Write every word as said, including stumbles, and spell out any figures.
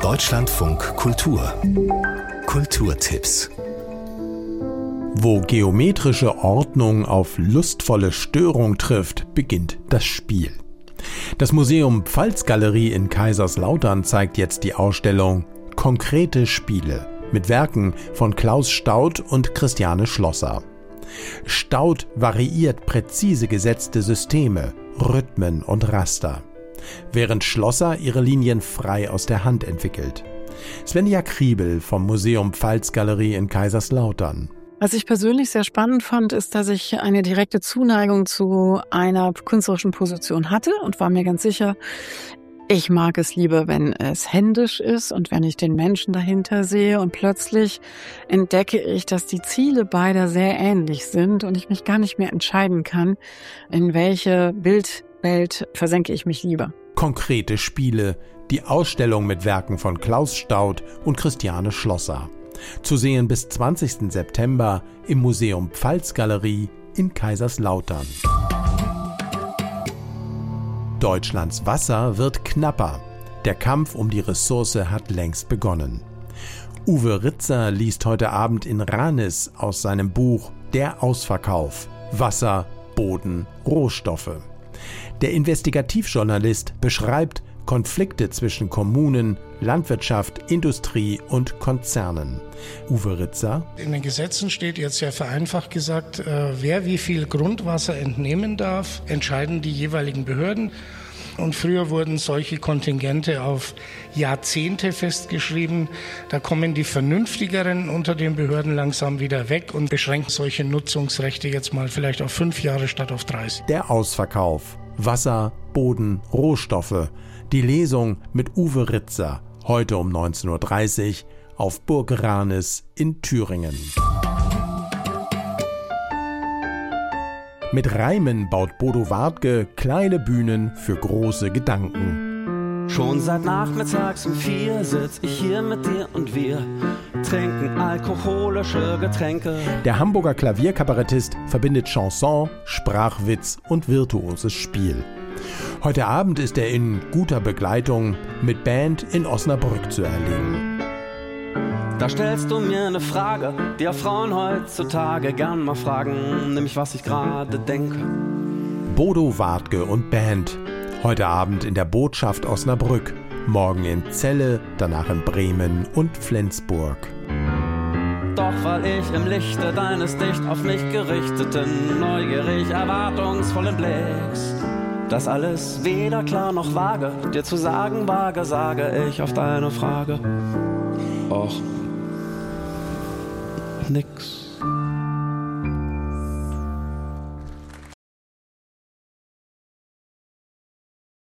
Deutschlandfunk Kultur Kulturtipps. Wo geometrische Ordnung auf lustvolle Störung trifft, beginnt das Spiel. Das Museum Pfalzgalerie in Kaiserslautern zeigt jetzt die Ausstellung Konkrete Spiele mit Werken von Klaus Staudt und Christiane Schlosser. Staudt variiert präzise gesetzte Systeme, Rhythmen und Raster, während Schlosser ihre Linien frei aus der Hand entwickelt. Svenja Kriebel vom Museum Pfalzgalerie in Kaiserslautern. Was ich persönlich sehr spannend fand, ist, dass ich eine direkte Zuneigung zu einer künstlerischen Position hatte und war mir ganz sicher, ich mag es lieber, wenn es händisch ist und wenn ich den Menschen dahinter sehe. Und plötzlich entdecke ich, dass die Ziele beider sehr ähnlich sind und ich mich gar nicht mehr entscheiden kann, in welche Bildwelt versenke ich mich lieber. Konkrete Spiele, die Ausstellung mit Werken von Klaus Staudt und Christiane Schlosser. Zu sehen bis zwanzigsten September im Museum Pfalzgalerie in Kaiserslautern. Deutschlands Wasser wird knapper. Der Kampf um die Ressource hat längst begonnen. Uwe Ritzer liest heute Abend in Ranis aus seinem Buch Der Ausverkauf. Wasser, Boden, Rohstoffe. Der Investigativjournalist beschreibt Konflikte zwischen Kommunen, Landwirtschaft, Industrie und Konzernen. Uwe Ritzer. In den Gesetzen steht jetzt sehr vereinfacht gesagt, äh, wer wie viel Grundwasser entnehmen darf, entscheiden die jeweiligen Behörden. Und früher wurden solche Kontingente auf Jahrzehnte festgeschrieben. Da kommen die Vernünftigeren unter den Behörden langsam wieder weg und beschränken solche Nutzungsrechte jetzt mal vielleicht auf fünf Jahre statt auf dreißig. Der Ausverkauf. Wasser, Boden, Rohstoffe. Die Lesung mit Uwe Ritzer, heute um neunzehn Uhr dreißig auf Burg Ranis in Thüringen. Mit Reimen baut Bodo Wartke kleine Bühnen für große Gedanken. Schon seit nachmittags um vier sitz ich hier mit dir und wir trinken alkoholische Getränke. Der Hamburger Klavierkabarettist verbindet Chanson, Sprachwitz und virtuoses Spiel. Heute Abend ist er in guter Begleitung mit Band in Osnabrück zu erleben. Da stellst du mir eine Frage, die auch Frauen heutzutage gern mal fragen, nämlich was ich gerade denke. Bodo Wartke und Band. Heute Abend in der Botschaft Osnabrück. Morgen in Celle, danach in Bremen und Flensburg. Doch weil ich im Lichte deines dicht auf mich gerichteten, neugierig erwartungsvollen Blicks das alles weder klar noch vage dir zu sagen wage, sage ich auf deine Frage Och, nix.